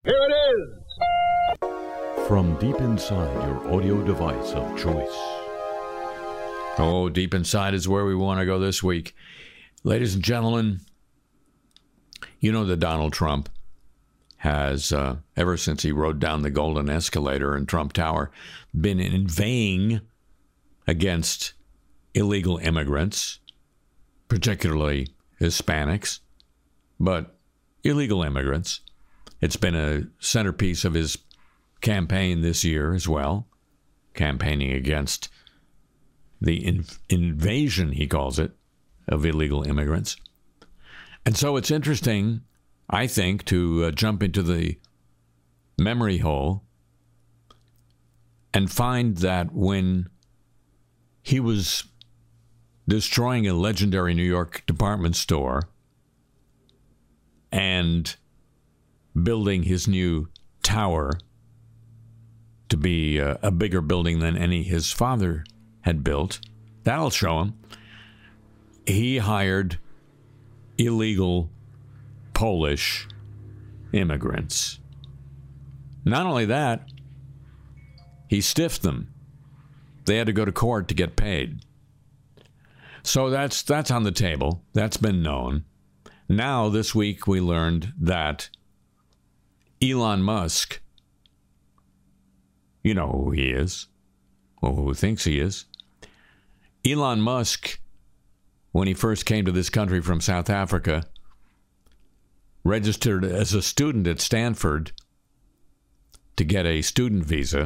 Here it is! From deep inside your audio device of choice. Oh, deep inside is where we want to go this week. Ladies and gentlemen, you know that Donald Trump has, ever since he rode down the golden escalator in Trump Tower, been inveighing against illegal immigrants, particularly Hispanics, but illegal immigrants. It's been a centerpiece of his campaign this year as well, campaigning against the invasion, he calls it, of illegal immigrants. And so it's interesting, I think, to jump into the memory hole and find that when he was destroying a legendary New York department store and building his new tower to be a bigger building than any his father had built, that'll show him. He hired illegal Polish immigrants. Not only that, he stiffed them. They had to go to court to get paid. So that's on the table. That's been known. Now, this week, we learned that Elon Musk, you know who he is, or who thinks he is. Elon Musk, when he first came to this country from South Africa, registered as a student at Stanford to get a student visa,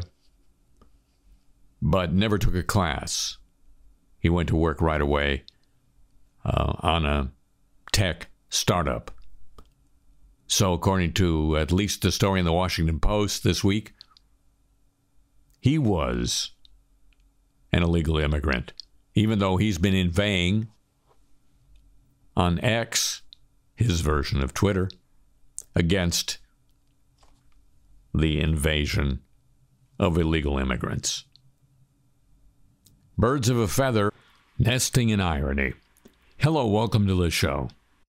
but never took a class. He went to work right away on a tech startup. So according to at least the story in the Washington Post this week, he was an illegal immigrant, even though he's been inveighing on X, his version of Twitter, against the invasion of illegal immigrants. Birds of a feather, nesting in irony. Hello, welcome to the show.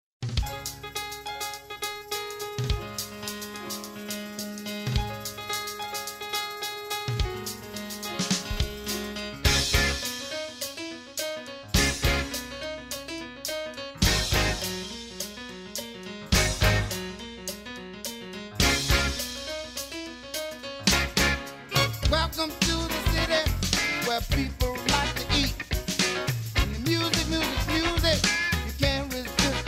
Welcome to the city where people like to eat. And the music, you can't resist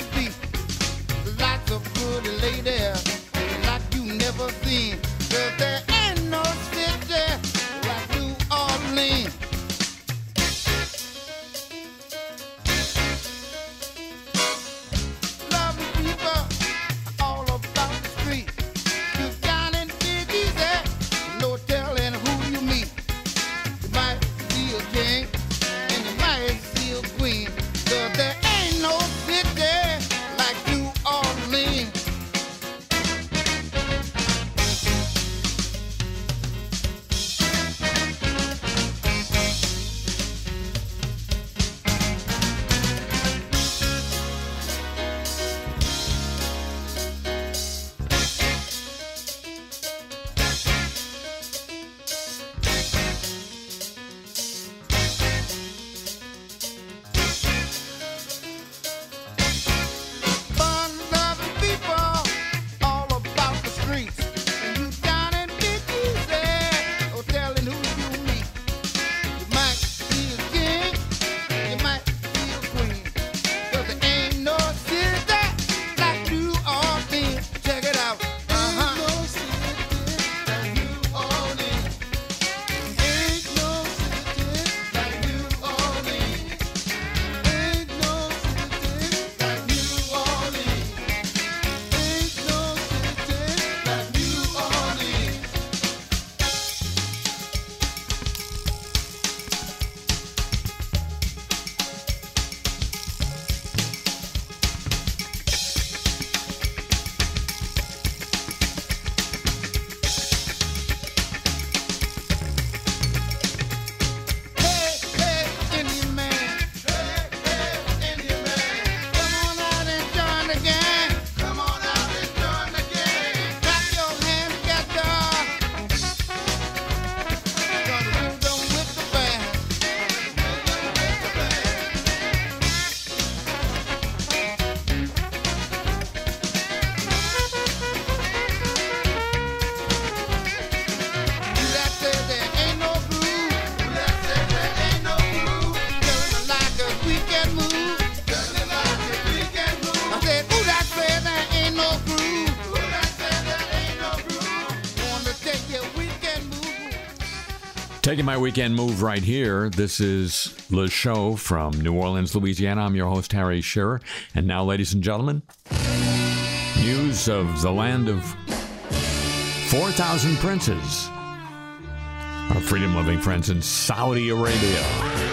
Taking my weekend move right here. This is Le Show from New Orleans, Louisiana. I'm your host, Harry Shearer. And now, ladies and gentlemen, news of the land of 4,000 princes. Our freedom-loving friends in Saudi Arabia.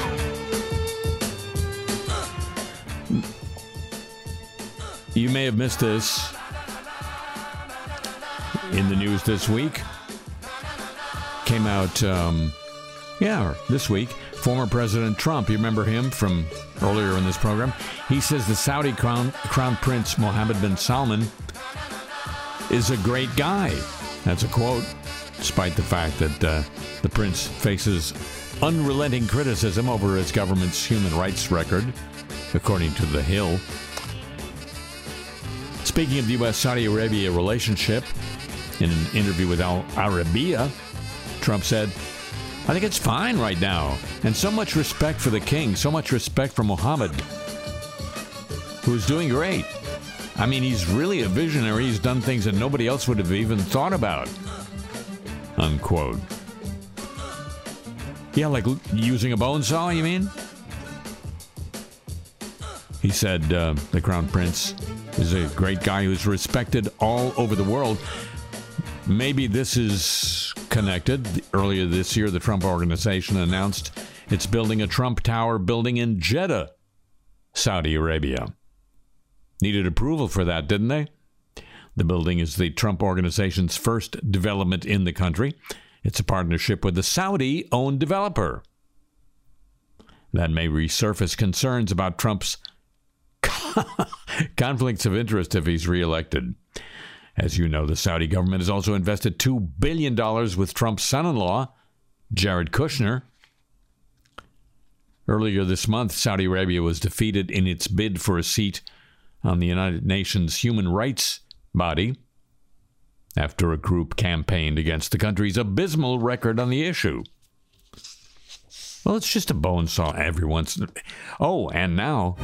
You may have missed this in the news this week. Came out, this week. Former President Trump, you remember him from earlier in this program? He says the Saudi Crown Prince Mohammed bin Salman is a great guy. That's a quote, despite the fact that the prince faces unrelenting criticism over his government's human rights record, according to The Hill. Speaking of the U.S.-Saudi Arabia relationship, in an interview with Al Arabiya, Trump said, "I think it's fine right now. And so much respect for the king, so much respect for Mohammed, who's doing great. I mean, he's really a visionary. He's done things that nobody else would have even thought about." Unquote. Yeah, like using a bone saw, you mean? He said the Crown Prince is a great guy who's respected all over the world. Maybe this is connected. Earlier this year, the Trump Organization announced it's building a Trump Tower building in Jeddah, Saudi Arabia. Needed approval for that, didn't they? The building is the Trump Organization's first development in the country. It's a partnership with the Saudi-owned developer. That may resurface concerns about Trump's conflicts of interest if he's reelected. As you know, the Saudi government has also invested $2 billion with Trump's son-in-law, Jared Kushner. Earlier this month, Saudi Arabia was defeated in its bid for a seat on the United Nations Human Rights Body after a group campaigned against the country's abysmal record on the issue. Well, it's just a bone saw every once in a... Oh, and now...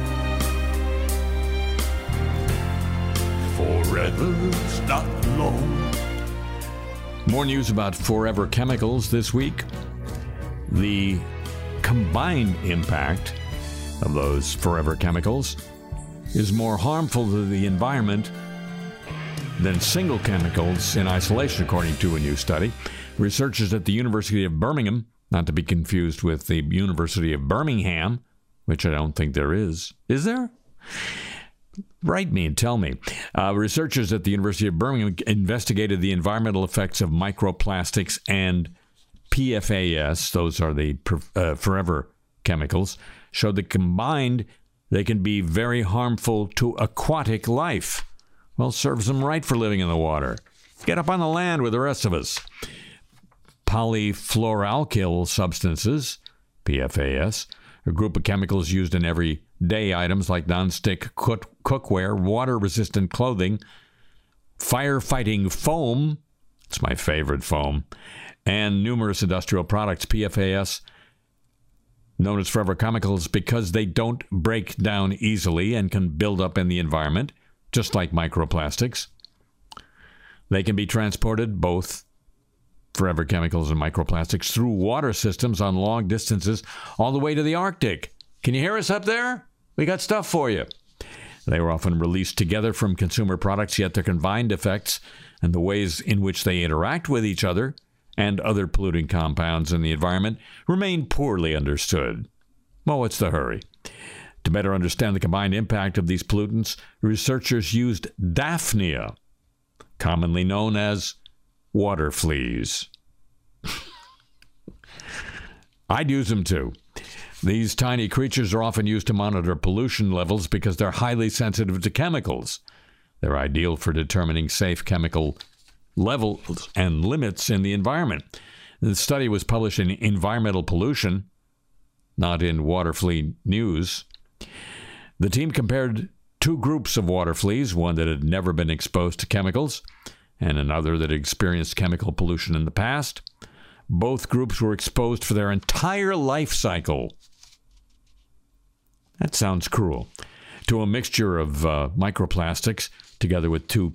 Forever's not long. More news about Forever Chemicals this week. The combined impact of those Forever Chemicals is more harmful to the environment than single chemicals in isolation, according to a new study. Researchers at the University of Birmingham, not to be confused with the University of Birmingham, which I don't think there is. Is there? Write me and tell me. Researchers at the University of Birmingham investigated the environmental effects of microplastics and PFAS, those are the forever chemicals, showed that combined they can be very harmful to aquatic life. Well, serves them right for living in the water. Get up on the land with the rest of us. Polyfluoroalkyl substances, PFAS, a group of chemicals used in everyday items like nonstick cookware, water-resistant clothing, firefighting foam, it's my favorite foam, and numerous industrial products. PFAS, known as forever chemicals because they don't break down easily and can build up in the environment, just like microplastics. They can be transported, both forever chemicals and microplastics, through water systems on long distances all the way to the Arctic. Can you hear us up there? We got stuff for you. They were often released together from consumer products, yet their combined effects and the ways in which they interact with each other and other polluting compounds in the environment remain poorly understood. Well, what's the hurry? To better understand the combined impact of these pollutants, researchers used Daphnia, commonly known as water fleas. I'd use them too. These tiny creatures are often used to monitor pollution levels because they're highly sensitive to chemicals. They're ideal for determining safe chemical levels and limits in the environment. The study was published in Environmental Pollution, not in Water Flea News. The team compared two groups of water fleas, one that had never been exposed to chemicals and another that had experienced chemical pollution in the past. Both groups were exposed for their entire life cycle. That sounds cruel. To a mixture of microplastics together with two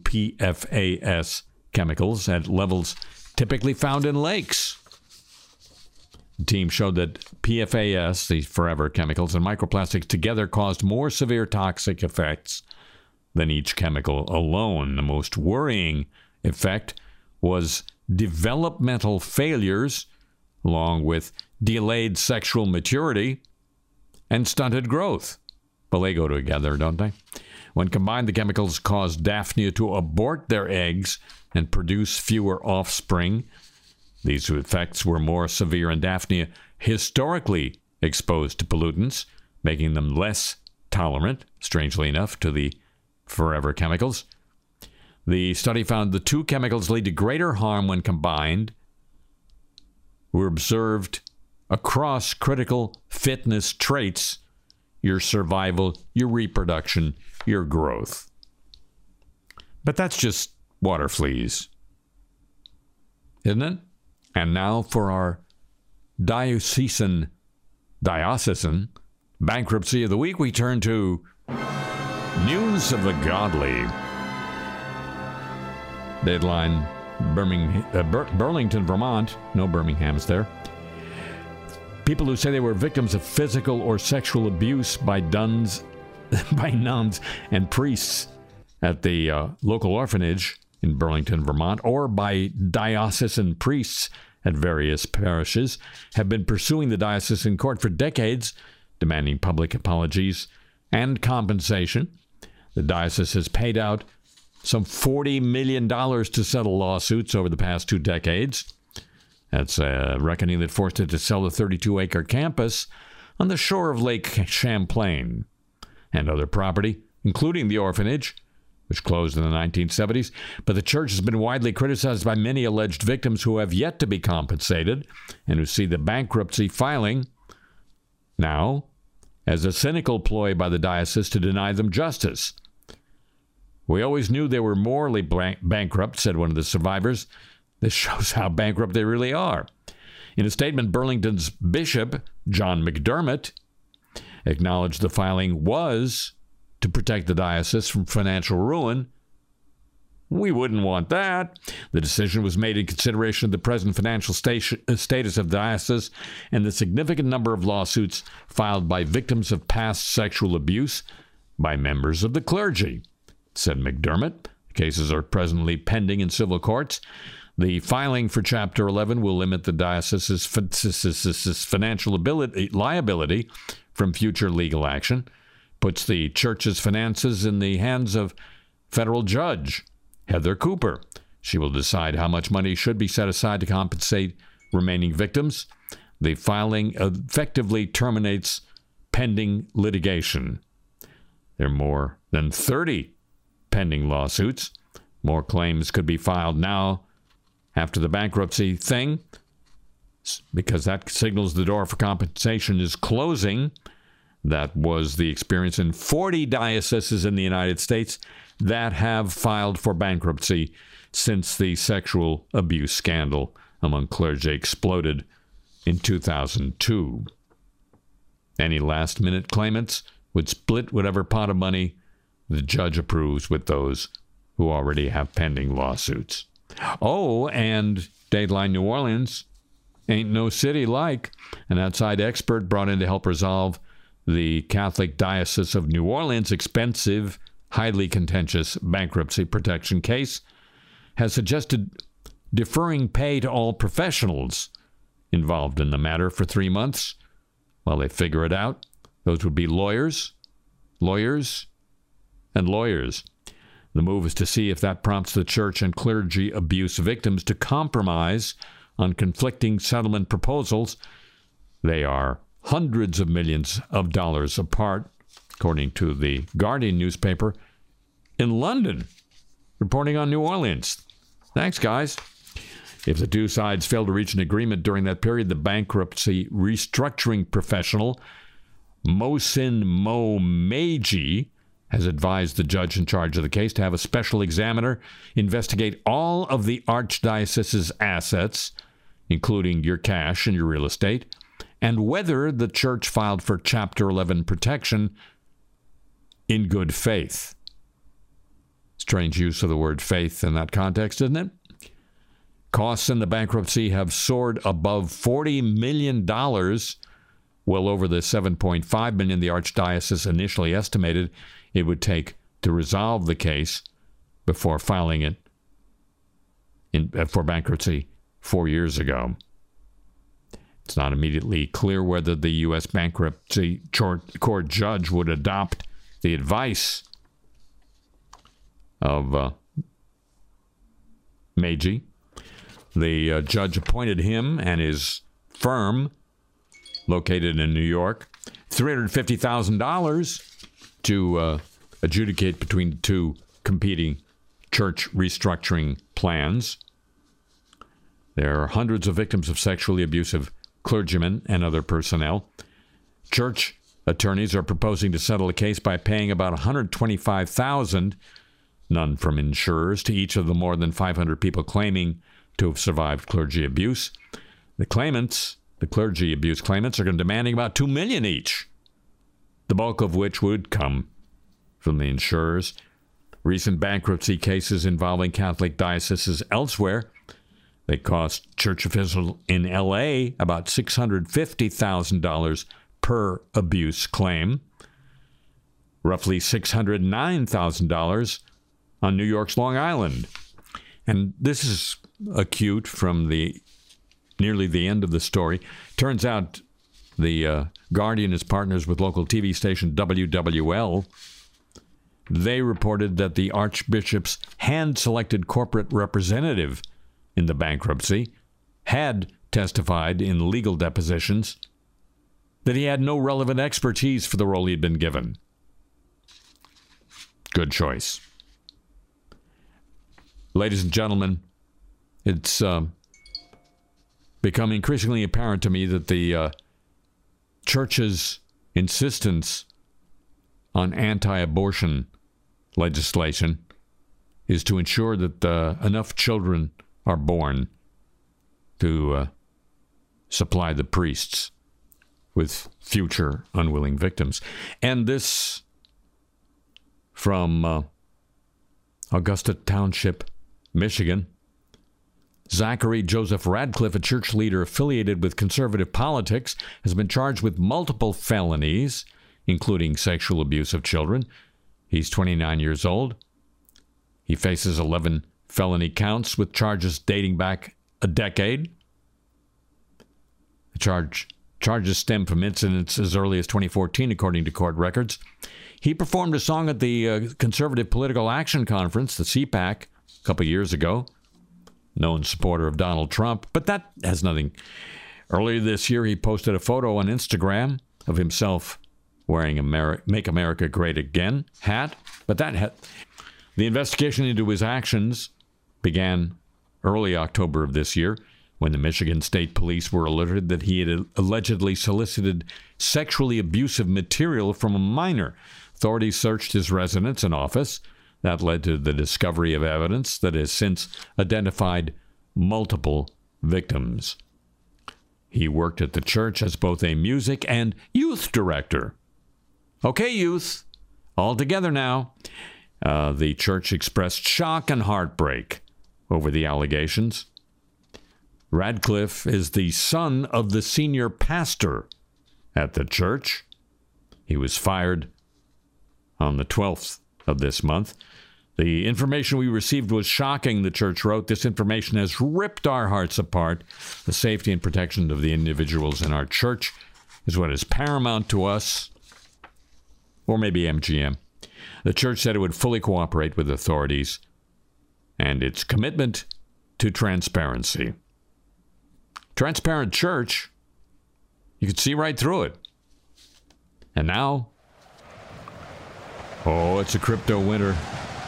PFAS chemicals at levels typically found in lakes. The team showed that PFAS, the forever chemicals, and microplastics together caused more severe toxic effects than each chemical alone. The most worrying effect was developmental failures, along with delayed sexual maturity and stunted growth. Well, they go together, don't they? When combined, the chemicals caused Daphnia to abort their eggs and produce fewer offspring. These effects were more severe in Daphnia historically exposed to pollutants, making them less tolerant, strangely enough, to the forever chemicals. The study found the two chemicals lead to greater harm when combined, were observed across critical fitness traits: your survival, your reproduction, your growth. But that's just water fleas, isn't it? And now for our diocesan bankruptcy of the week, we turn to news of the godly. Deadline, Burlington, Vermont. No Birmingham's there. People who say they were victims of physical or sexual abuse by nuns and priests at the local orphanage in Burlington, Vermont, or by diocesan priests at various parishes, have been pursuing the diocesan court for decades, demanding public apologies and compensation. The diocese has paid out some $40 million to settle lawsuits over the past 2 decades. That's a reckoning that forced it to sell the 32-acre campus on the shore of Lake Champlain and other property, including the orphanage, which closed in the 1970s. But the church has been widely criticized by many alleged victims who have yet to be compensated and who see the bankruptcy filing now as a cynical ploy by the diocese to deny them justice. "We always knew they were morally bankrupt," said one of the survivors. "This shows how bankrupt they really are." In a statement, Burlington's Bishop, John McDermott, acknowledged the filing was to protect the diocese from financial ruin. "We wouldn't want that." The decision was made in consideration of the present financial status of the diocese and the significant number of lawsuits filed by victims of past sexual abuse by members of the clergy, said McDermott. Cases are presently pending in civil courts. The filing for Chapter 11 will limit the diocese's financial liability from future legal action, puts the church's finances in the hands of federal judge Heather Cooper. She will decide how much money should be set aside to compensate remaining victims. The filing effectively terminates pending litigation. There are more than 30 pending lawsuits. More claims could be filed now after the bankruptcy thing, because that signals the door for compensation is closing. That was the experience in 40 dioceses in the United States that have filed for bankruptcy since the sexual abuse scandal among clergy exploded in 2002. Any last-minute claimants would split whatever pot of money the judge approves with those who already have pending lawsuits. Oh, and Dateline New Orleans, ain't no city like. An outside expert brought in to help resolve the Catholic Diocese of New Orleans' expensive, highly contentious bankruptcy protection case has suggested deferring pay to all professionals involved in the matter for 3 months while they figure it out. Those would be lawyers, and lawyers. The move is to see if that prompts the church and clergy abuse victims to compromise on conflicting settlement proposals. They are hundreds of millions of dollars apart, according to the Guardian newspaper in London, reporting on New Orleans. Thanks, guys. If the two sides fail to reach an agreement during that period, the bankruptcy restructuring professional Mohsin Momeji has advised the judge in charge of the case to have a special examiner investigate all of the archdiocese's assets, including your cash and your real estate, and whether the church filed for Chapter 11 protection in good faith. Strange use of the word faith in that context, isn't it? Costs in the bankruptcy have soared above $40 million, well over the $7.5 million the Archdiocese initially estimated it would take to resolve the case before filing it for bankruptcy 4 years ago. It's not immediately clear whether the U.S. bankruptcy court judge would adopt the advice of Meiji. The judge appointed him and his firm, located in New York, $350,000 to adjudicate between the two competing church restructuring plans. There are hundreds of victims of sexually abusive clergymen and other personnel. Church attorneys are proposing to settle the case by paying about $125,000, none from insurers, to each of the more than 500 people claiming to have survived clergy abuse. The clergy abuse claimants, are demanding about $2 million each, the bulk of which would come from the insurers. Recent bankruptcy cases involving Catholic dioceses elsewhere, they cost church officials in L.A. about $650,000 per abuse claim, roughly $609,000 on New York's Long Island. And this is acute from nearly the end of the story. Turns out the Guardian is partners with local TV station WWL. They reported that the Archbishop's hand-selected corporate representative in the bankruptcy had testified in legal depositions that he had no relevant expertise for the role he had been given. Good choice. Ladies and gentlemen, it's become increasingly apparent to me that the church's insistence on anti-abortion legislation is to ensure that enough children are born to supply the priests with future unwilling victims. And this from Augusta Township, Michigan. Zachary Joseph Radcliffe, a church leader affiliated with conservative politics, has been charged with multiple felonies, including sexual abuse of children. He's 29 years old. He faces 11 felony counts with charges dating back a decade. The charges stem from incidents as early as 2014, according to court records. He performed a song at the Conservative Political Action Conference, the CPAC, a couple years ago. Known supporter of Donald Trump, but that has nothing. Earlier this year, he posted a photo on Instagram of himself wearing a Make America Great Again hat. But that hat, the investigation into his actions began early October of this year when the Michigan State Police were alerted that he had allegedly solicited sexually abusive material from a minor. Authorities searched his residence and office. That led to the discovery of evidence that has since identified multiple victims. He worked at the church as both a music and youth director. Okay, youth, all together now. The church expressed shock and heartbreak over the allegations. Radcliffe is the son of the senior pastor at the church. He was fired on the 12th of this month. The information we received was shocking, the church wrote. This information has ripped our hearts apart. The safety and protection of the individuals in our church is what is paramount to us, or maybe MGM. The church said it would fully cooperate with authorities and its commitment to transparency. Transparent church, you could see right through it. And now, oh, it's a crypto winter.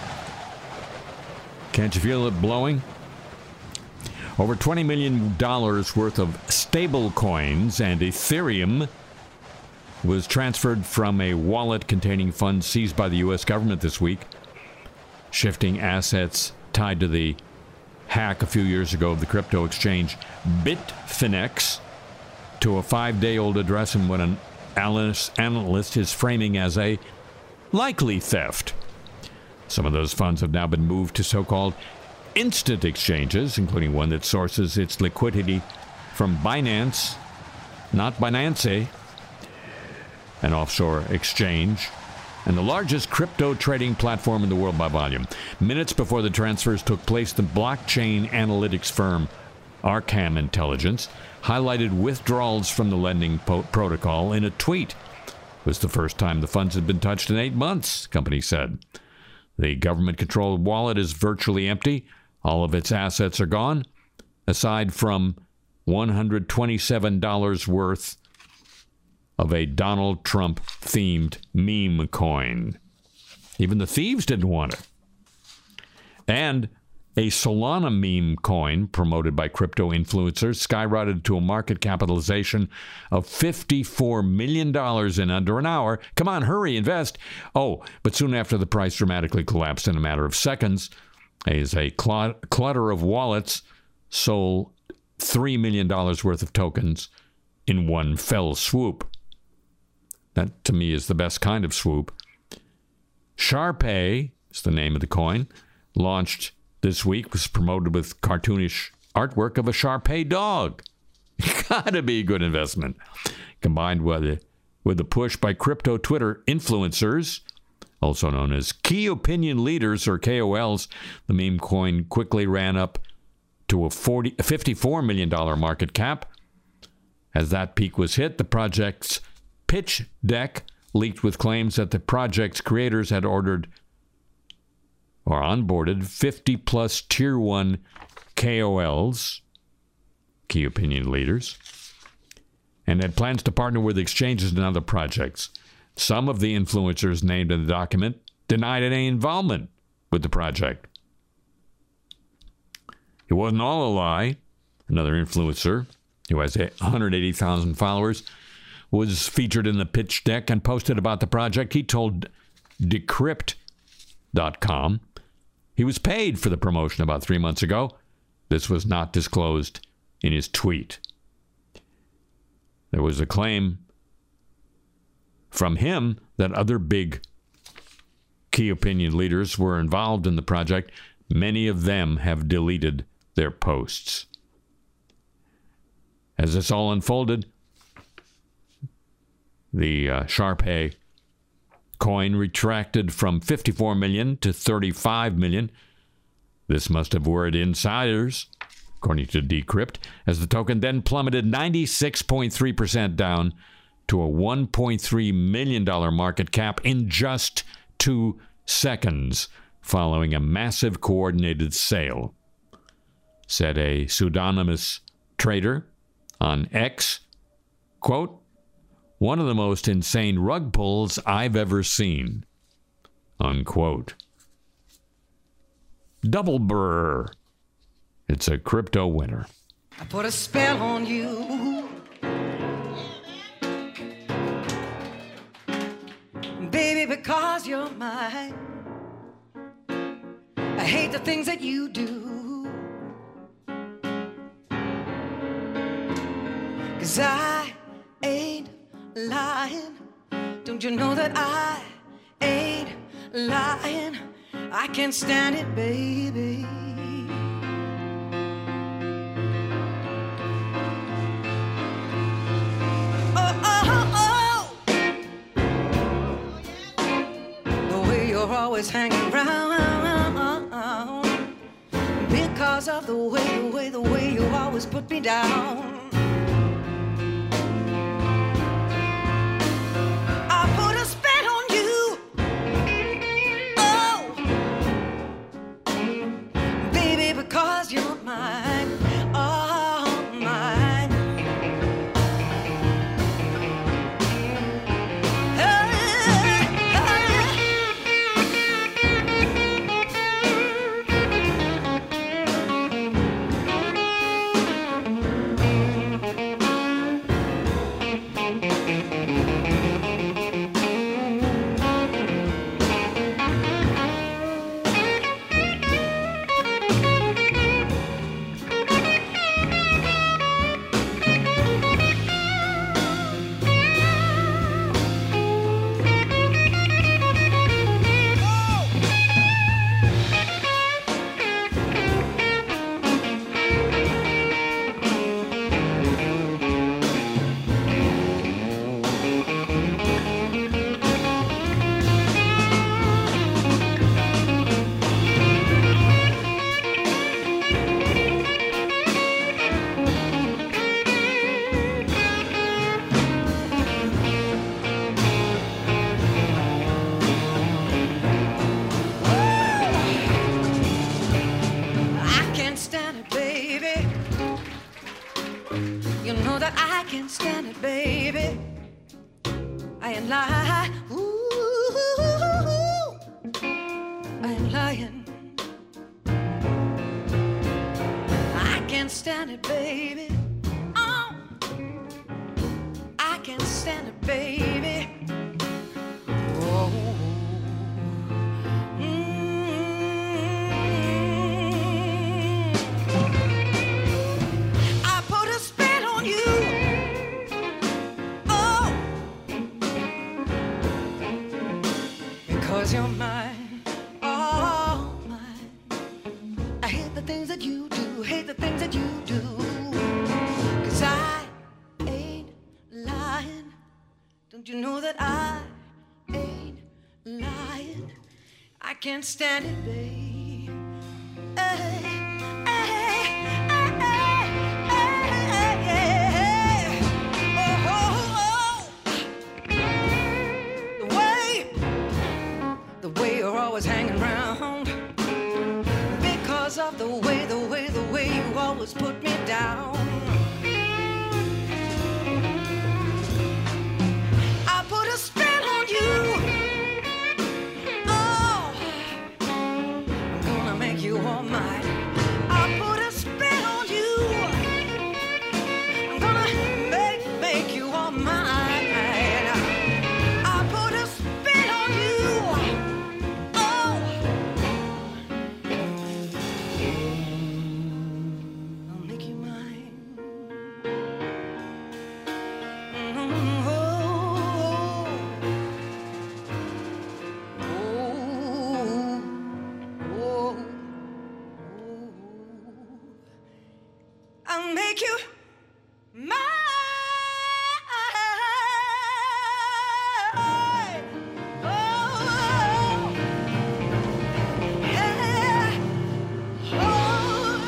Can't you feel it blowing? Over $20 million worth of stable coins and Ethereum was transferred from a wallet containing funds seized by the U.S. government this week, shifting assets tied to the hack a few years ago of the crypto exchange Bitfinex to a 5-day-old address in what an analyst is framing as a likely theft. Some of those funds have now been moved to so-called instant exchanges, including one that sources its liquidity from Binance, not Binance, an offshore exchange, and the largest crypto trading platform in the world by volume. Minutes before the transfers took place, the blockchain analytics firm Arkham Intelligence highlighted withdrawals from the lending protocol in a tweet. It was the first time the funds had been touched in 8 months, the company said. The government-controlled wallet is virtually empty. All of its assets are gone, aside from $127 worth of a Donald Trump-themed meme coin. Even the thieves didn't want it. And a Solana meme coin promoted by crypto influencers skyrocketed to a market capitalization of $54 million in under an hour. Come on, hurry, invest. Oh, but soon after the price dramatically collapsed in a matter of seconds, as a clutter of wallets sold $3 million worth of tokens in one fell swoop. That, to me, is the best kind of swoop. Sharpay is the name of the coin. Launched this week, was promoted with cartoonish artwork of a Sharpay dog. Gotta be a good investment. Combined with the push by crypto Twitter influencers, also known as key opinion leaders or KOLs, the meme coin quickly ran up to a $54 million market cap. As that peak was hit, the project's pitch deck leaked with claims that the project's creators had ordered or onboarded 50-plus Tier 1 KOLs, key opinion leaders, and had plans to partner with exchanges and other projects. Some of the influencers named in the document denied any involvement with the project. It wasn't all a lie. Another influencer, who has 180,000 followers, was featured in the pitch deck and posted about the project. He told Decrypt.com he was paid for the promotion about 3 months ago. This was not disclosed in his tweet. There was a claim from him that other big key opinion leaders were involved in the project. Many of them have deleted their posts. As this all unfolded, the Sharpay coin retracted from 54 million to 35 million. This must have worried insiders, according to Decrypt, as the token then plummeted 96.3% down to a $1.3 million market cap in just 2 seconds, following a massive coordinated sale, said a pseudonymous trader on X, quote, "One of the most insane rug pulls I've ever seen," unquote. Double Burr. It's a crypto winner. I put a spell on you, baby, because you're mine. I hate the things that you do, 'cause I ain't lying. Don't you know that I ain't lying? I can't stand it, baby. Oh, oh, oh, the way you're always hanging around, because of the way you always put me down. baby. You know that I can stand it, baby. I ain't lying. Ooh, I ain't lying. I can stand it, baby. Oh, I can stand it, baby. Oh. I put a spell on you. Oh, because you're mine. Oh, mine. I hate the things that you do. Hate the things that you do. 'Cause I ain't lying. Don't you know that I ain't lying? I can't stand it, babe. Hey, hey, hey, hey, hey. Oh, oh, oh. The way you're always hanging around, because of the way you always put me down. I put a spell on you. Oh, I'm gonna make you all mine. I put a spell on you. I'm gonna make you all mine. I put a spell on you. Oh, I'll make you mine. Oh, oh, oh. I'll make you mine. Oh, yeah. Oh.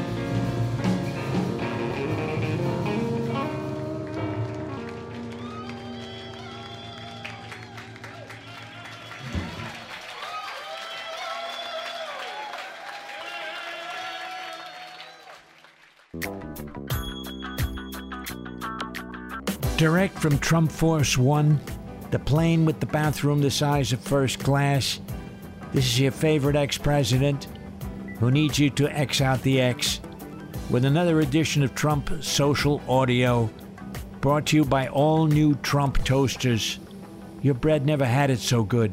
Direct from Trump Force One, the plane with the bathroom the size of first class. This is your favorite ex-president who needs you to X out the X with another edition of Trump Social Audio, brought to you by all new Trump toasters. Your bread never had it so good.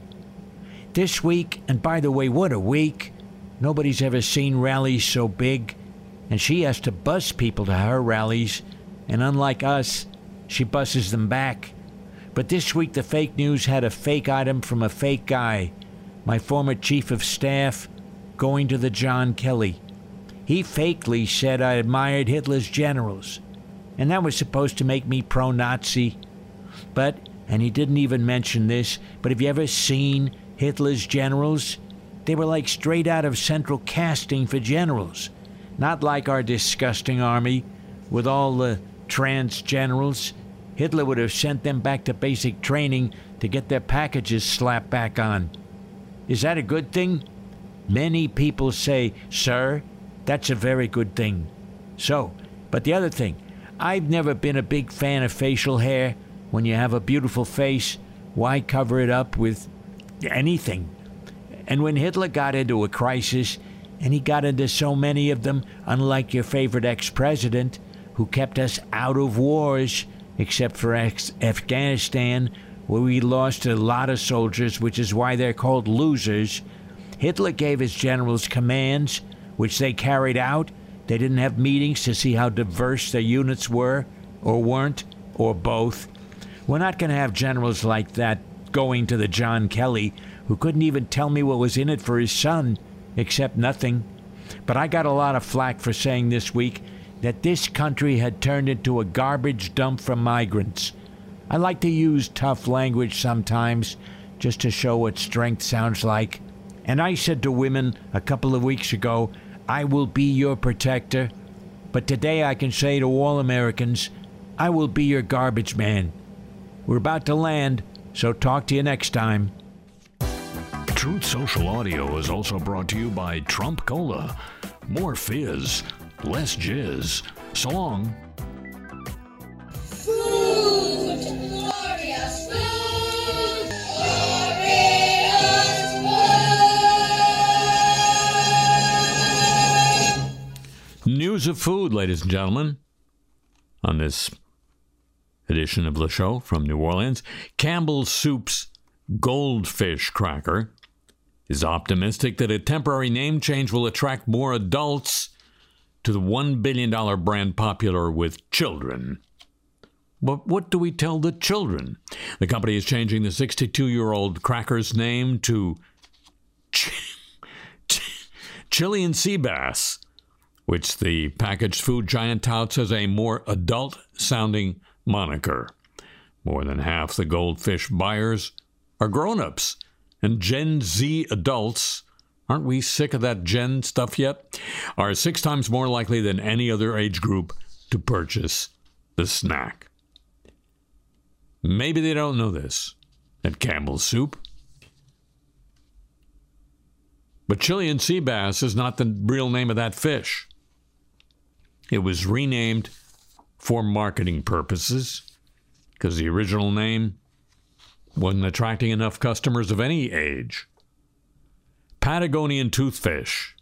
This week, and by the way, what a week. Nobody's ever seen rallies so big, and she has to bus people to her rallies, and unlike us, she buses them back. But this week the fake news had a fake item from a fake guy, my former chief of staff, going to the John Kelly. He fakely said I admired Hitler's generals, and that was supposed to make me pro-Nazi. But, and he didn't even mention this, but have you ever seen Hitler's generals? They were like straight out of central casting for generals. Not like our disgusting army with all the trans generals. Hitler would have sent them back to basic training to get their packages slapped back on. Is that a good thing? Many people say, sir, that's a very good thing. So, but the other thing, I've never been a big fan of facial hair. When you have a beautiful face, why cover it up with anything? And when Hitler got into a crisis, and he got into so many of them, unlike your favorite ex-president, who kept us out of wars, except for Afghanistan, where we lost a lot of soldiers, which is why they're called losers. Hitler gave his generals commands, which they carried out. They didn't have meetings to see how diverse their units were, or weren't, or both. We're not going to have generals like that going to the John Kelly, who couldn't even tell me what was in it for his son, except nothing. But I got a lot of flack for saying this week that this country had turned into a garbage dump for migrants. I like to use tough language sometimes, just to show what strength sounds like. And I said to women a couple of weeks ago, I will be your protector. But today I can say to all Americans, I will be your garbage man. We're about to land, so talk to you next time. Truth Social Audio is also brought to you by Trump Cola. More fizz, less jizz. So long. News of food, ladies and gentlemen. On this edition of the show from New Orleans, Campbell Soup's Goldfish Cracker is optimistic that a temporary name change will attract more adults to the $1 billion brand popular with children. But what do we tell the children? The company is changing the 62-year-old cracker's name to Chilean Sea Bass, which the packaged food giant touts as a more adult-sounding moniker. More than half the goldfish buyers are grown-ups, and Gen Z adults, aren't we sick of that Gen stuff yet, are 6 times more likely than any other age group to purchase the snack. Maybe they don't know this at Campbell's Soup. But Chilean sea bass is not the real name of that fish. It was renamed for marketing purposes because the original name wasn't attracting enough customers of any age. Patagonian toothfish.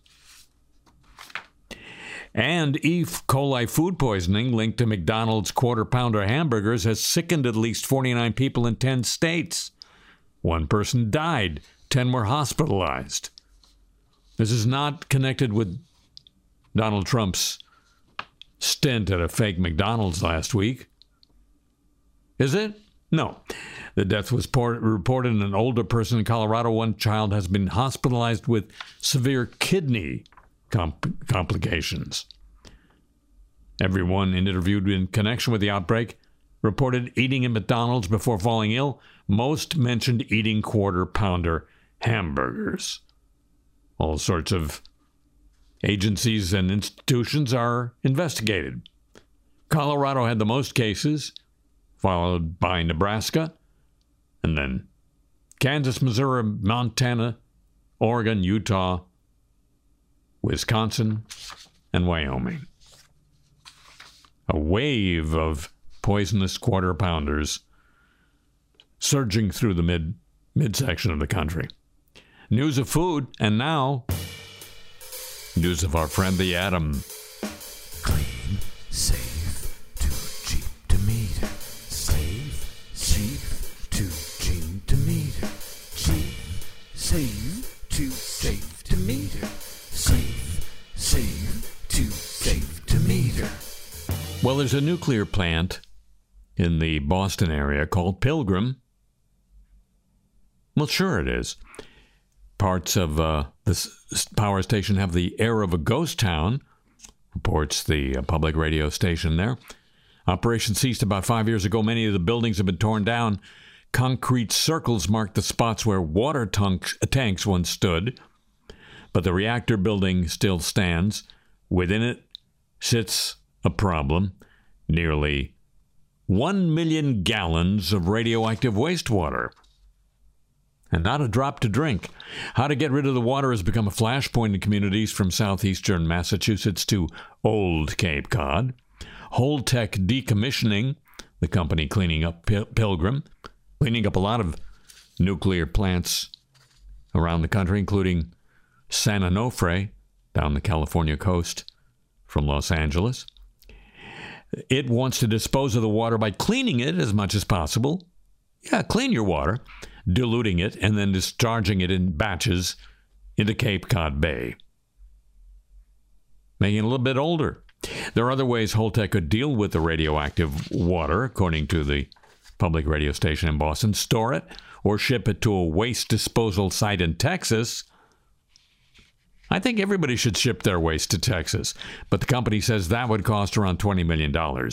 And E. coli food poisoning linked to McDonald's quarter-pounder hamburgers has sickened at least 49 people in 10 states. 1 person died. 10 were hospitalized. This is not connected with Donald Trump's stint at a fake McDonald's last week. Is it? No. The death was reported in an older person in Colorado. 1 child has been hospitalized with severe kidney complications. Everyone interviewed in connection with the outbreak reported eating at McDonald's before falling ill. Most mentioned eating quarter-pounder hamburgers. All sorts of agencies and institutions are investigated. Colorado had the most cases, followed by Nebraska, and then Kansas, Missouri, Montana, Oregon, Utah, Wisconsin, and Wyoming. A wave of poisonous quarter-pounders surging through the midsection of the country. News of food, and now, news of our friend the atom. Clean, safe, too cheap to meter. Safe, cheap, too cheap to meter. Cheap, safe, too safe to meter. Safe, too safe to meter. Well, there's a nuclear plant in the Boston area called Pilgrim. Well, sure it is. Parts of this power station have the air of a ghost town, reports the public radio station there. Operation ceased about 5 years ago. Many of the buildings have been torn down. Concrete circles mark the spots where water tanks once stood. But the reactor building still stands. Within it sits a problem. Nearly 1 million gallons of radioactive wastewater. And not a drop to drink. How to get rid of the water has become a flashpoint in communities from southeastern Massachusetts to Old Cape Cod. Holtec Decommissioning, the company cleaning up Pilgrim, cleaning up a lot of nuclear plants around the country, including San Onofre down the California coast from Los Angeles. It wants to dispose of the water by cleaning it as much as possible. Yeah, clean your water, diluting it, and then discharging it in batches into Cape Cod Bay, making it a little bit older. There are other ways Holtec could deal with the radioactive water, according to the public radio station in Boston. Store it or ship it to a waste disposal site in Texas. I think everybody should ship their waste to Texas, but the company says that would cost around $20 million.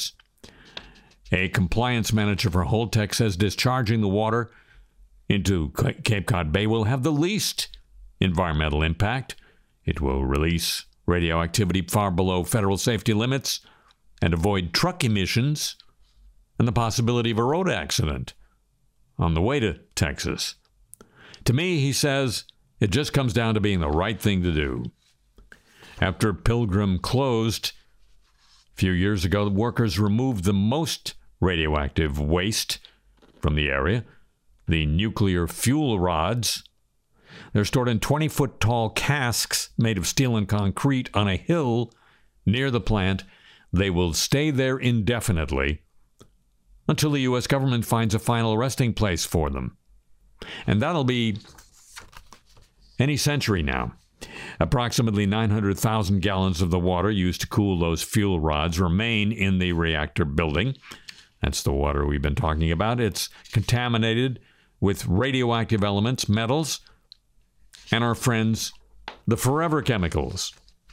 A compliance manager for Holtec says discharging the water into Cape Cod Bay will have the least environmental impact. It will release radioactivity far below federal safety limits and avoid truck emissions and the possibility of a road accident on the way to Texas. To me, he says, it just comes down to being the right thing to do. After Pilgrim closed a few years ago, the workers removed the most radioactive waste from the area, the nuclear fuel rods. They're stored in 20-foot tall casks made of steel and concrete on a hill near the plant. They will stay there indefinitely until the U.S. government finds a final resting place for them. And that'll be any century now. Approximately 900,000 gallons of the water used to cool those fuel rods remain in the reactor building. That's the water we've been talking about. It's contaminated with radioactive elements, metals, and our friends, the forever chemicals.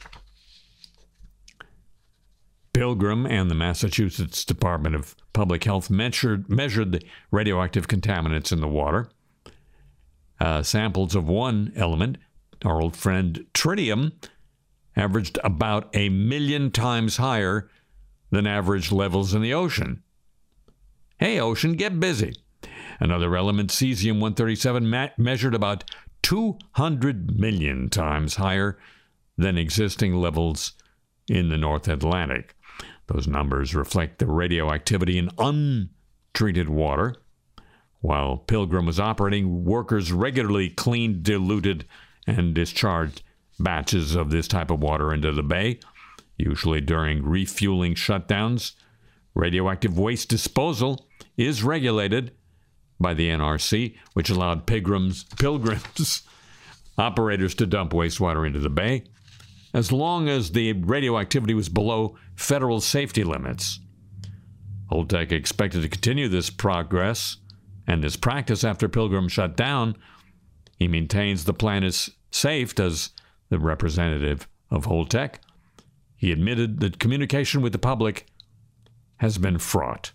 Pilgrim and the Massachusetts Department of Public Health measured the radioactive contaminants in the water. Samples of one element, our old friend tritium, averaged about 1 million times higher than average levels in the ocean. Hey, ocean, get busy. Another element, cesium-137, measured about 200 million times higher than existing levels in the North Atlantic. Those numbers reflect the radioactivity in untreated water. While Pilgrim was operating, workers regularly cleaned, diluted, and discharged batches of this type of water into the bay, usually during refueling shutdowns. Radioactive waste disposal is regulated by the NRC, which allowed Pilgrim's operators to dump wastewater into the bay, as long as the radioactivity was below federal safety limits. Holtec expected to continue this progress and this practice after Pilgrim shut down. He maintains the plant is safe as the representative of Holtec. He admitted that communication with the public has been fraught.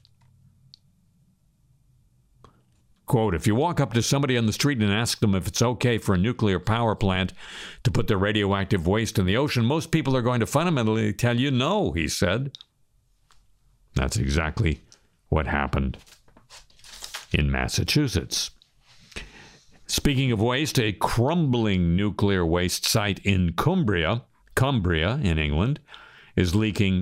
Quote, if you walk up to somebody on the street and ask them if it's okay for a nuclear power plant to put their radioactive waste in the ocean, most people are going to fundamentally tell you no, he said. That's exactly what happened in Massachusetts. Speaking of waste, a crumbling nuclear waste site in Cumbria in England, is leaking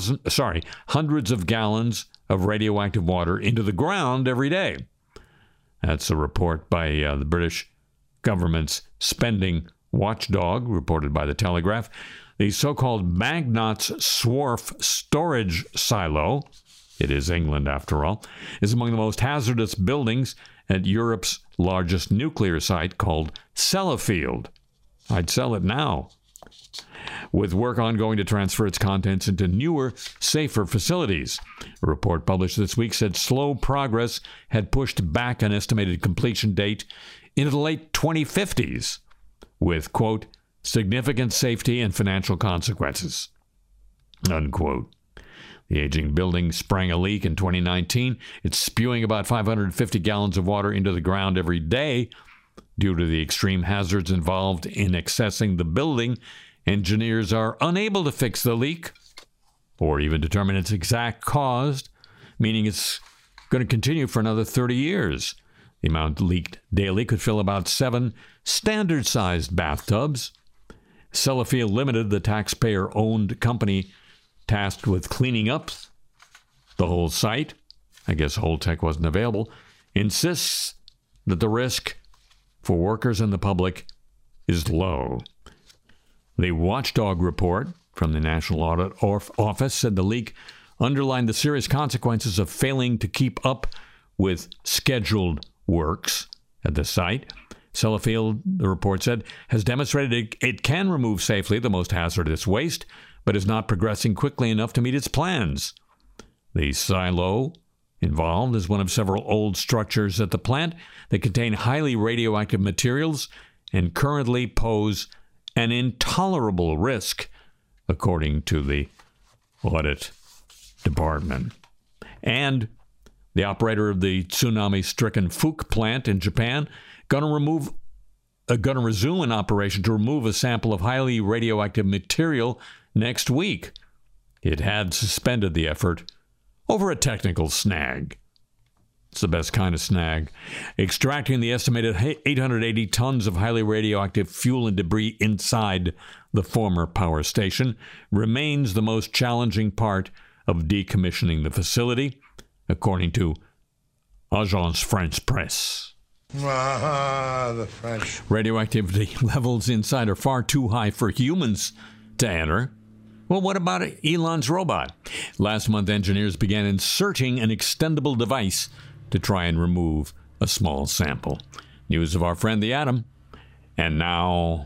hundreds of gallons of radioactive water into the ground every day. That's a report by the British government's spending watchdog, reported by The Telegraph. The so-called Magnot's Swarf storage silo, it is England after all, is among the most hazardous buildings at Europe's largest nuclear site called Sellafield. I'd sell it now. With work ongoing to transfer its contents into newer, safer facilities. A report published this week said slow progress had pushed back an estimated completion date into the late 2050s, with, quote, significant safety and financial consequences, unquote. The aging building sprang a leak in 2019. It's spewing about 550 gallons of water into the ground every day. Due to the extreme hazards involved in accessing the building, engineers are unable to fix the leak or even determine its exact cause, meaning it's going to continue for another 30 years. The amount leaked daily could fill about 7 standard-sized bathtubs. Sellafield Limited, the taxpayer-owned company tasked with cleaning up the whole site, I guess Holtec wasn't available, insists that the risk for workers and the public is low. The watchdog report from the National Audit Office said the leak underlined the serious consequences of failing to keep up with scheduled works at the site. Sellafield, the report said, has demonstrated it can remove safely the most hazardous waste, but is not progressing quickly enough to meet its plans. The silo involved is one of several old structures at the plant that contain highly radioactive materials and currently pose an intolerable risk, according to the audit department. And the operator of the tsunami-stricken Fuke plant in Japan going to resume an operation to remove a sample of highly radioactive material next week. It had suspended the effort over a technical snag. It's the best kind of snag. Extracting the estimated 880 tons of highly radioactive fuel and debris inside the former power station remains the most challenging part of decommissioning the facility, according to Agence France-Presse. The French. Radioactivity levels inside are far too high for humans to enter. Well, what about Elon's robot? Last month, engineers began inserting an extendable device to try and remove a small sample. News of our friend the atom. And now,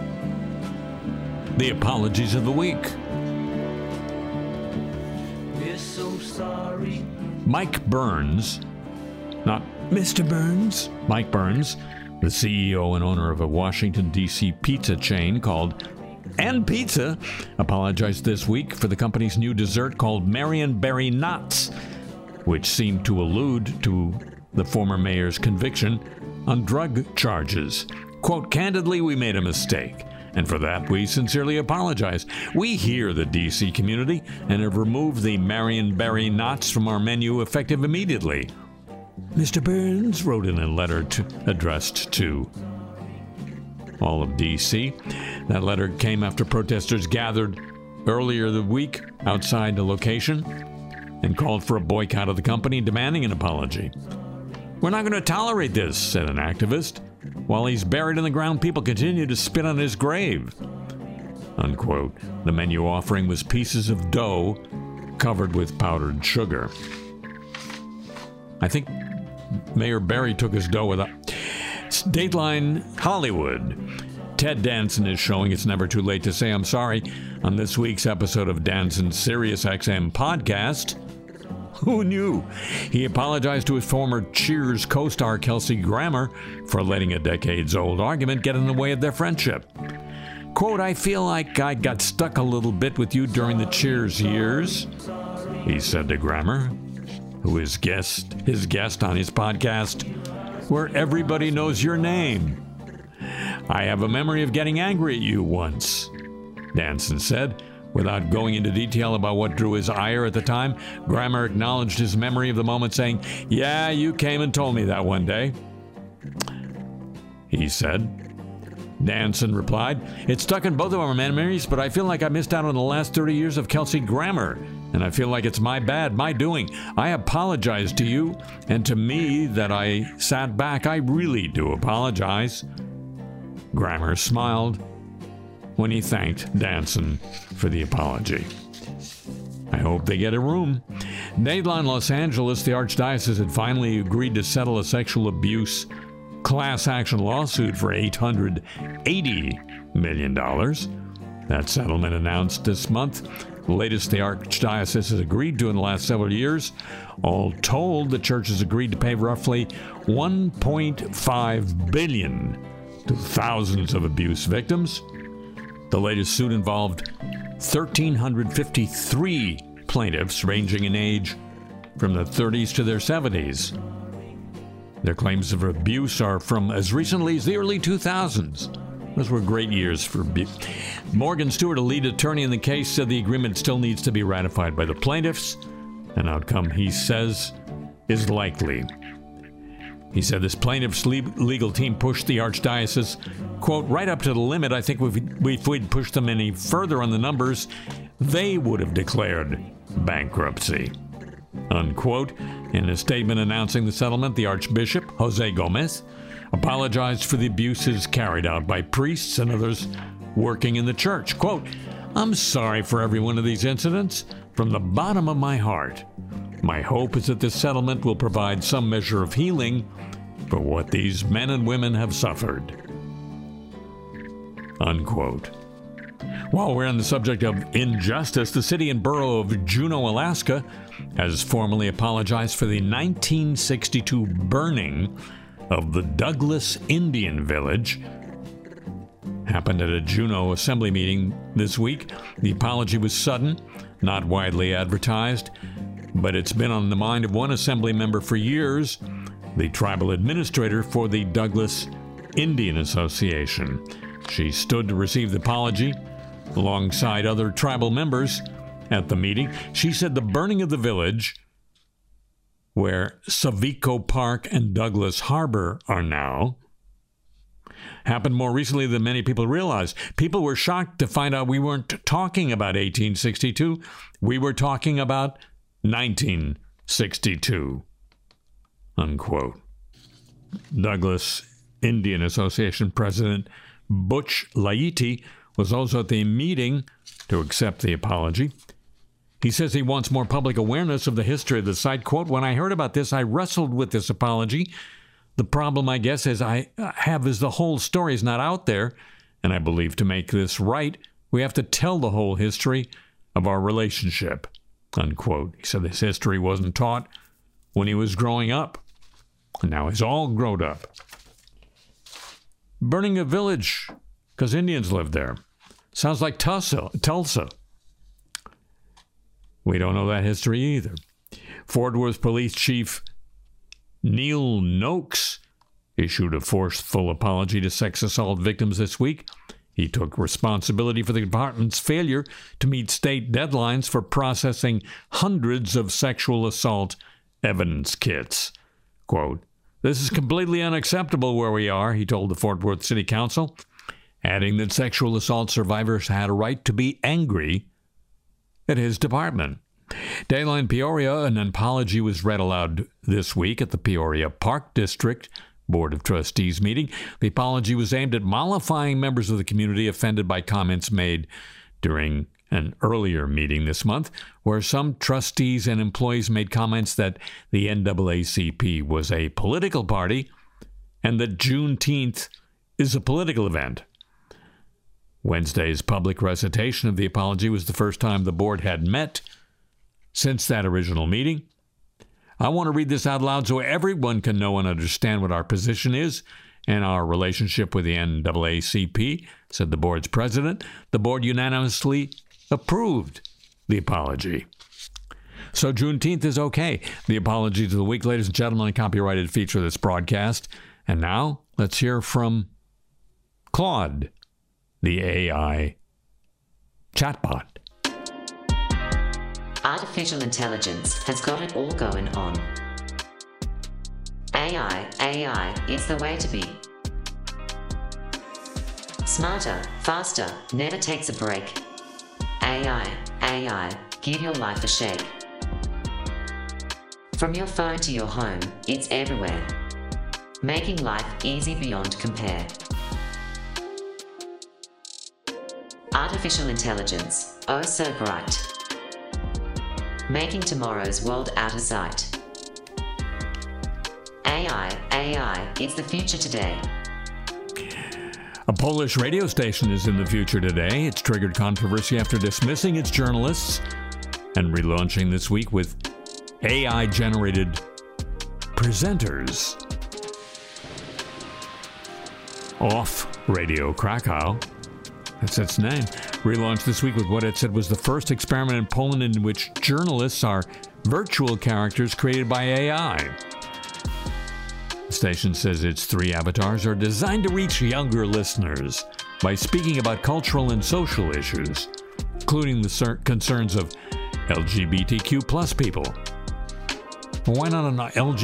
the apologies of the week. We're so sorry. Mike Burns, not Mr. Burns, Mike Burns, the CEO and owner of a Washington, D.C. pizza chain called And Pizza, apologized this week for the company's new dessert called Marionberry Knots, which seemed to allude to the former mayor's conviction on drug charges. Quote, "Candidly, we made a mistake, and for that we sincerely apologize. We hear the D.C. community and have removed the Marionberry Knots from our menu effective immediately," Mr. Burns wrote in a letter addressed to all of D.C. That letter came after protesters gathered earlier the week outside the location and called for a boycott of the company, demanding an apology. "We're not going to tolerate this," said an activist. "While he's buried in the ground, people continue to spit on his grave," unquote. The menu offering was pieces of dough covered with powdered sugar. I think Mayor Barry took his dough with a Dateline Hollywood. Ted Danson is showing It's Never Too Late to Say I'm Sorry on this week's episode of Danson's SiriusXM podcast. Who knew? He apologized to his former Cheers co-star Kelsey Grammer for letting a decades-old argument get in the way of their friendship. Quote, "I feel like I got stuck a little bit with you during the Cheers years," he said to Grammer, who is his guest on his podcast, where everybody knows your name. "I have a memory of getting angry at you once," Danson said. Without going into detail about what drew his ire at the time, Grammer acknowledged his memory of the moment, saying, "Yeah, you came and told me that one day," he said. Danson replied, "It's stuck in both of our memories, but I feel like I missed out on the last 30 years of Kelsey Grammer, and I feel like it's my bad, my doing. I apologize to you, and to me that I sat back. I really do apologize." Grammer smiled when he thanked Danson for the apology. I hope they get a room. Dateline Los Angeles, the Archdiocese had finally agreed to settle a sexual abuse class action lawsuit for $880 million. That settlement announced this month, the latest the Archdiocese has agreed to in the last several years. All told, the church has agreed to pay roughly $1.5 billion to thousands of abuse victims. The latest suit involved 1,353 plaintiffs ranging in age from the 30s to their 70s. Their claims of abuse are from as recently as the early 2000s. Those were great years for abuse. Morgan Stewart, a lead attorney in the case, said the agreement still needs to be ratified by the plaintiffs, an outcome he says is likely. He said this plaintiff's legal team pushed the Archdiocese, quote, "right up to the limit. I think if we'd pushed them any further on the numbers, they would have declared bankruptcy," unquote. In a statement announcing the settlement, the Archbishop, Jose Gomez, apologized for the abuses carried out by priests and others working in the church. Quote, "I'm sorry for every one of these incidents from the bottom of my heart. My hope is that this settlement will provide some measure of healing for what these men and women have suffered," unquote. While we're on the subject of injustice, the city and borough of Juneau, Alaska, has formally apologized for the 1962 burning of the Douglas Indian Village. Happened at a Juneau assembly meeting this week. The apology was sudden, not widely advertised, but it's been on the mind of one assembly member for years, the tribal administrator for the Douglas Indian Association. She stood to receive the apology alongside other tribal members at the meeting. She said the burning of the village where Savico Park and Douglas Harbor are now, happened more recently than many people realize. People were shocked to find out we weren't talking about 1862. We were talking about 1962, unquote. Douglas Indian Association President Butch Laiti was also at the meeting to accept the apology. He says he wants more public awareness of the history of the site. Quote, "When I heard about this, I wrestled with this apology. The problem, I guess, is the whole story is not out there, and I believe to make this right, we have to tell the whole history of our relationship," unquote. He said this history wasn't taught when he was growing up, and now he's all grown up. Burning a village because Indians lived there. Sounds like Tulsa. We don't know that history either. Fort Worth Police Chief Neil Noakes issued a forceful apology to sex assault victims this week. He took responsibility for the department's failure to meet state deadlines for processing hundreds of sexual assault evidence kits. Quote, "This is completely unacceptable where we are," he told the Fort Worth City Council, adding that sexual assault survivors had a right to be angry at his department. Dayline Peoria, an apology was read aloud this week at the Peoria Park District Board of Trustees meeting. The apology was aimed at mollifying members of the community offended by comments made during an earlier meeting this month, where some trustees and employees made comments that the NAACP was a political party and that Juneteenth is a political event. Wednesday's public recitation of the apology was the first time the board had met since that original meeting. "I want to read this out loud so everyone can know and understand what our position is and our relationship with the NAACP," said the board's president. The board unanimously approved the apology. So Juneteenth is okay. The apologies of the week, ladies and gentlemen, a copyrighted feature of this broadcast. And now let's hear from Claude, the AI chatbot. Artificial intelligence has got it all going on. AI, it's the way to be. Smarter, faster, never takes a break. AI, give your life a shake. From your phone to your home, it's everywhere. Making life easy beyond compare. Artificial intelligence, oh so bright. Making tomorrow's world out of sight. AI, it's the future today. A Polish radio station is in the future today. It's triggered controversy after dismissing its journalists and relaunching this week with AI-generated presenters. Off Radio Krakow, that's its name, relaunched this week with what it said was the first experiment in Poland in which journalists are virtual characters created by AI. The station says its 3 avatars are designed to reach younger listeners by speaking about cultural and social issues, including the concerns of LGBTQ plus people. Well, why not an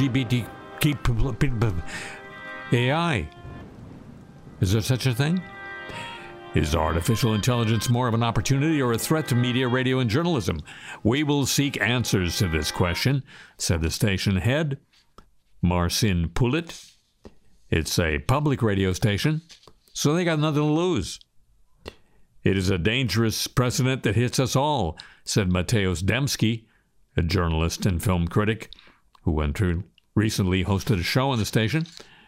LGBTQ AI? Is there such a thing? Is artificial intelligence more of an opportunity or a threat to media, radio, and journalism? We will seek answers to this question, said the station head, Marcin Pulit. It's a public radio station, so they got nothing to lose. It is a dangerous precedent that hits us all, said Mateusz Dębski, a journalist and film critic who recently hosted a show on the station.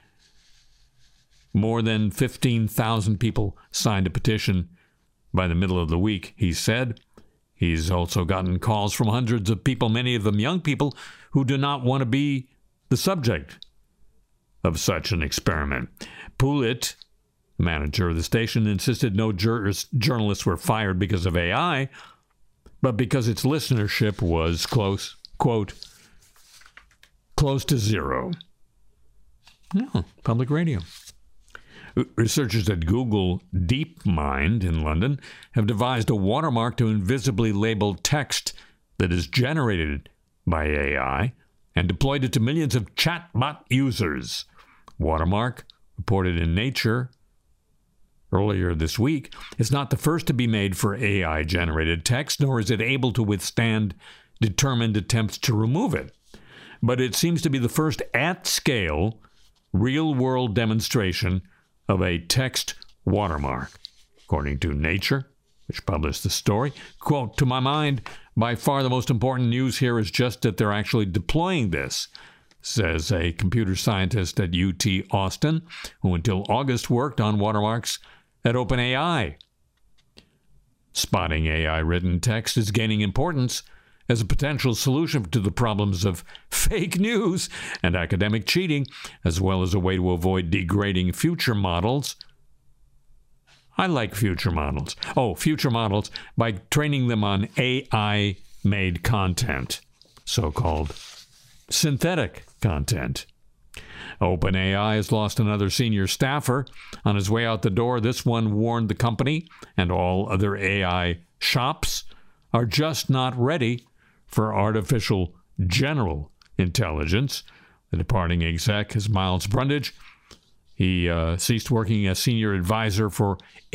More than 15,000 people signed a petition by the middle of the week, he said. He's also gotten calls from hundreds of people, many of them young people, who do not want to be the subject of such an experiment. Pulit, manager of the station, insisted no journalists were fired because of AI, but because its listenership was close to zero. Yeah, public radio. Researchers at Google DeepMind in London have devised a watermark to invisibly label text that is generated by AI and deployed it to millions of chatbot users. Watermark, reported in Nature earlier this week, is not the first to be made for AI-generated text, nor is it able to withstand determined attempts to remove it. But it seems to be the first at-scale, real-world demonstration of a text watermark. According to Nature, which published the story, quote, "To my mind, by far the most important news here is just that they're actually deploying this," says a computer scientist at UT Austin, who until August worked on watermarks at OpenAI. Spotting AI-written text is gaining importance as a potential solution to the problems of fake news and academic cheating, as well as a way to avoid degrading future models. I like future models. Future models by training them on AI-made content, so-called synthetic content. OpenAI has lost another senior staffer. On his way out the door, this one warned the company and all other AI shops are just not ready for artificial general intelligence. The departing exec is Miles Brundage. He ceased working as senior advisor for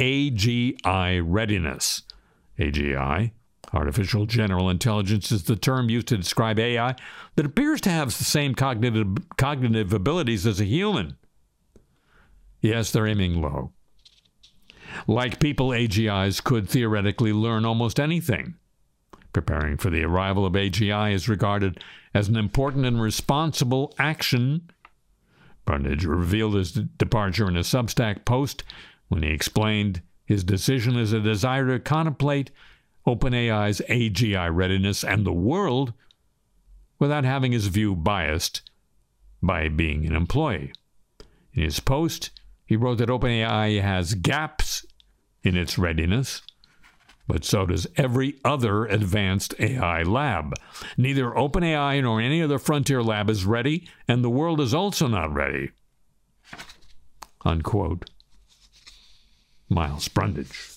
AGI readiness. AGI, artificial general intelligence, is the term used to describe AI that appears to have the same cognitive abilities as a human. Yes, they're aiming low. Like people, AGIs could theoretically learn almost anything. Preparing for the arrival of AGI is regarded as an important and responsible action. Brundage revealed his departure in a Substack post when he explained his decision as a desire to contemplate OpenAI's AGI readiness and the world without having his view biased by being an employee. In his post, he wrote that OpenAI has gaps in its readiness, but so does every other advanced AI lab. Neither OpenAI nor any other frontier lab is ready, and the world is also not ready. Unquote. Miles Brundage.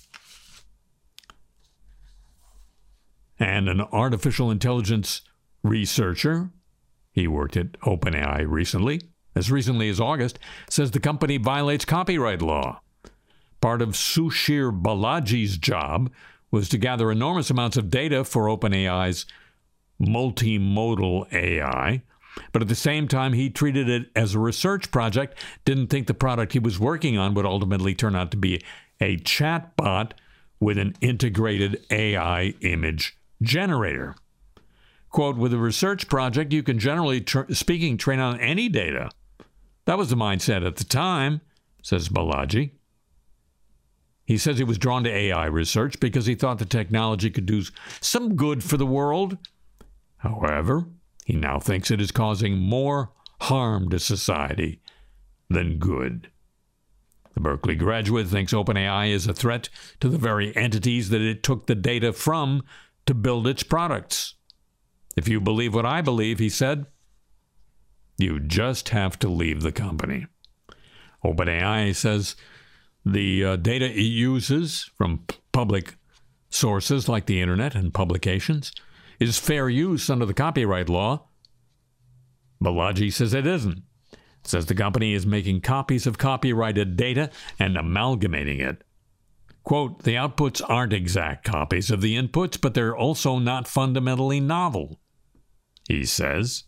And an artificial intelligence researcher, he worked at OpenAI as recently as August, says the company violates copyright law. Part of Sushir Balaji's job was to gather enormous amounts of data for OpenAI's multimodal AI, but at the same time he treated it as a research project, didn't think the product he was working on would ultimately turn out to be a chatbot with an integrated AI image generator. Quote, "With a research project, you can generally train on any data. That was the mindset at the time," says Balaji. He says he was drawn to AI research because he thought the technology could do some good for the world. However, he now thinks it is causing more harm to society than good. The Berkeley graduate thinks OpenAI is a threat to the very entities that it took the data from to build its products. "If you believe what I believe," he said, "you just have to leave the company." OpenAI says the data it uses from public sources like the internet and publications is fair use under the copyright law. Balaji says it isn't. It says the company is making copies of copyrighted data and amalgamating it. Quote, "The outputs aren't exact copies of the inputs, but they're also not fundamentally novel," he says.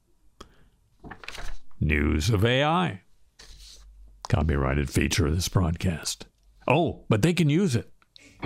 News of AI. Copyrighted feature of this broadcast. Oh, but they can use it.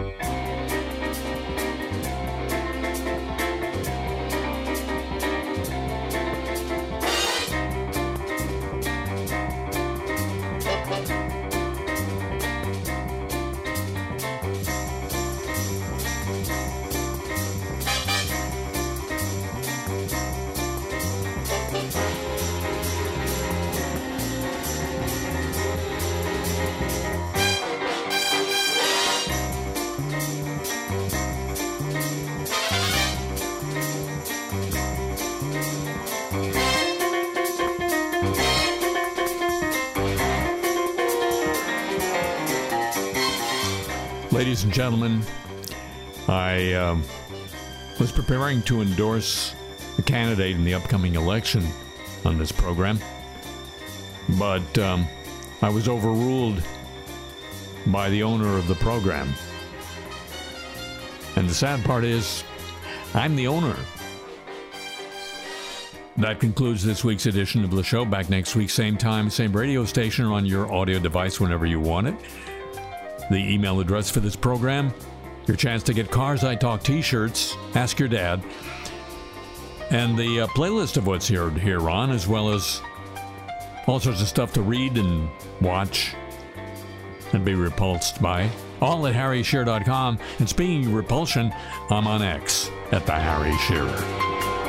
Ladies and gentlemen, I was preparing to endorse a candidate in the upcoming election on this program. But I was overruled by the owner of the program. And the sad part is, I'm the owner. That concludes this week's edition of the show. Back next week, same time, same radio station, or on your audio device whenever you want it. The email address for this program, your chance to get Cars I Talk t-shirts, Ask Your Dad, and the playlist of what's heard here on, as well as all sorts of stuff to read and watch and be repulsed by, all at harryshearer.com. And speaking of repulsion, I'm on X at the Harry Shearer.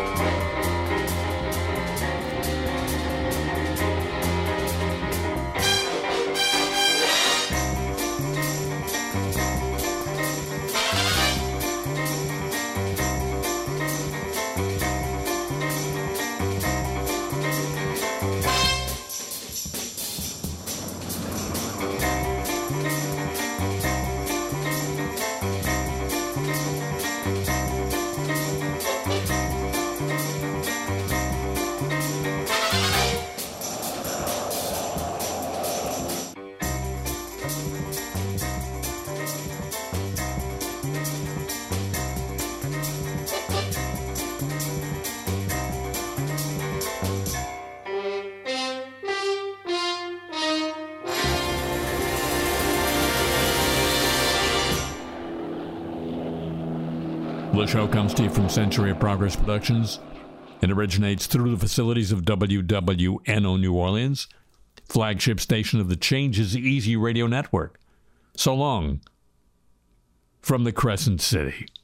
The show comes to you from Century of Progress Productions. It originates through the facilities of WWNO New Orleans, flagship station of the Change is Easy radio network. So long from the Crescent City.